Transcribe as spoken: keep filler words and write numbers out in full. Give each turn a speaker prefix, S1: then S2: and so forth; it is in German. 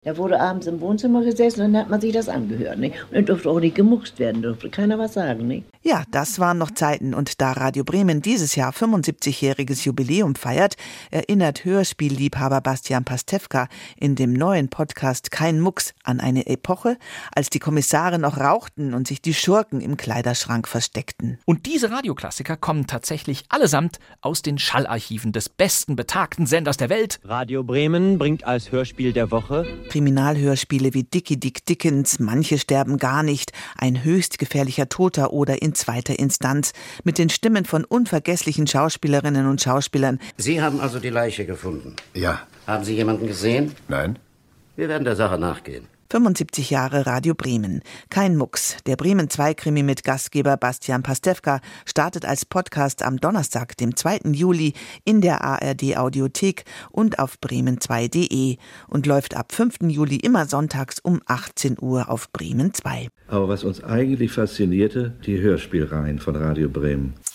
S1: Da wurde abends im Wohnzimmer gesessen und dann hat man sich das angehört. Nicht? Und dann durfte auch nicht gemuckst werden, durfte keiner was sagen. Nicht?
S2: Ja, das waren noch Zeiten. Und da Radio Bremen dieses Jahr fünfundsiebzigjähriges Jubiläum feiert, erinnert Hörspielliebhaber Bastian Pastewka in dem neuen Podcast Kein Mucks an eine Epoche, als die Kommissare noch rauchten und sich die Schurken im Kleiderschrank versteckten.
S3: Und diese Radioklassiker kommen tatsächlich allesamt aus den Schallarchiven des besten betagten Senders der Welt.
S4: Radio Bremen bringt als Hörspiel der Woche
S2: Kriminalhörspiele wie Dickie Dick Dickens, Manche sterben gar nicht, Ein höchst gefährlicher Toter oder In zweiter Instanz mit den Stimmen von unvergesslichen Schauspielerinnen und Schauspielern.
S5: Sie haben also die Leiche gefunden?
S6: Ja.
S5: Haben Sie jemanden gesehen?
S6: Nein.
S5: Wir werden der Sache nachgehen.
S2: fünfundsiebzig Jahre Radio Bremen. Kein Mucks. Der Bremen zwei Krimi mit Gastgeber Bastian Pastewka startet als Podcast am Donnerstag, dem zweiten Juli in der A R D Audiothek und auf bremen zwei punkt de und läuft ab fünften Juli immer sonntags um achtzehn Uhr auf Bremen zwei.
S7: Aber was uns eigentlich faszinierte, die Hörspielreihen von Radio Bremen.